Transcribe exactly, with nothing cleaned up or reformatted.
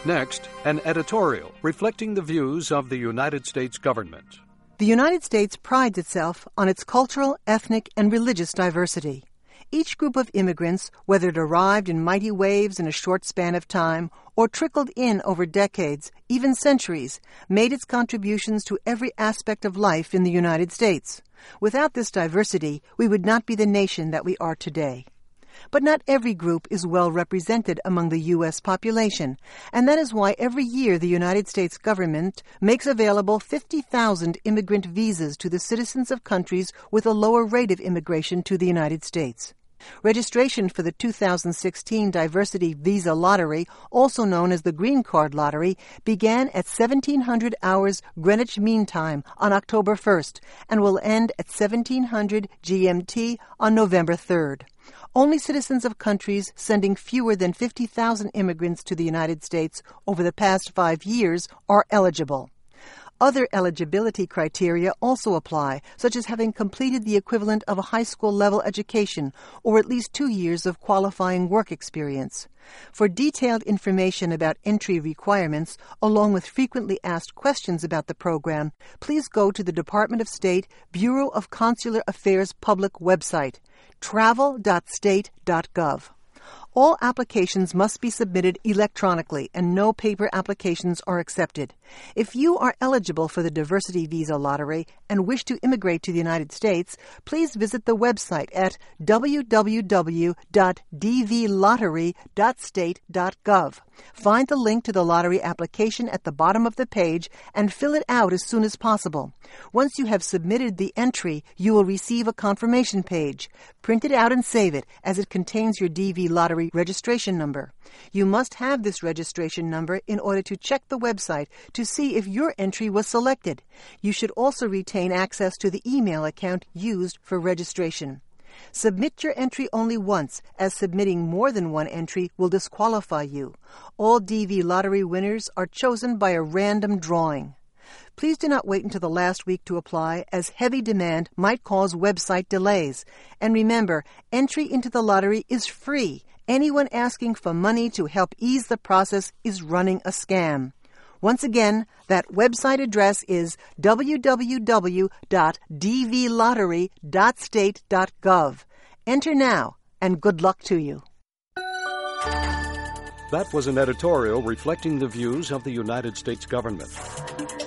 Next, an editorial reflecting the views of the United States government. The United States prides itself on its cultural, ethnic, and religious diversity. Each group of immigrants, whether it arrived in mighty waves in a short span of time or trickled in over decades, even centuries, made its contributions to every aspect of life in the United States. Without this diversity, we would not be the nation that we are today. But not every group is well represented among the U S population, and that is why every year the United States government makes available fifty thousand immigrant visas to the citizens of countries with a lower rate of immigration to the United States. Registration for the two thousand sixteen Diversity Visa Lottery, also known as the Green Card Lottery, began at seventeen hundred hours Greenwich Mean Time on October first and will end at seventeen hundred G M T on November third. Only citizens of countries sending fewer than fifty thousand immigrants to the United States over the past five years are eligible. Other eligibility criteria also apply, such as having completed the equivalent of a high school level education or at least two years of qualifying work experience. For detailed information about entry requirements, along with frequently asked questions about the program, please go to the Department of State Bureau of Consular Affairs public website, travel dot state dot gov. All applications must be submitted electronically, and no paper applications are accepted. If you are eligible for the Diversity Visa Lottery and wish to immigrate to the United States, please visit the website at w w w dot d v lottery dot state dot gov. Find the link to the lottery application at the bottom of the page and fill it out as soon as possible. Once you have submitted the entry, you will receive a confirmation page. Print it out and save it, as it contains your D V Lottery registration number. You must have this registration number in order to check the website to see if your entry was selected. You should also retain access to the email account used for registration. Submit your entry only once, as submitting more than one entry will disqualify you. All D V Lottery winners are chosen by a random drawing. Please do not wait until the last week to apply, as heavy demand might cause website delays. And remember, entry into the lottery is free. Anyone asking for money to help ease the process is running a scam. Once again, that website address is w w w dot d v lottery dot state dot gov. Enter now, and good luck to you. That was an editorial reflecting the views of the United States government.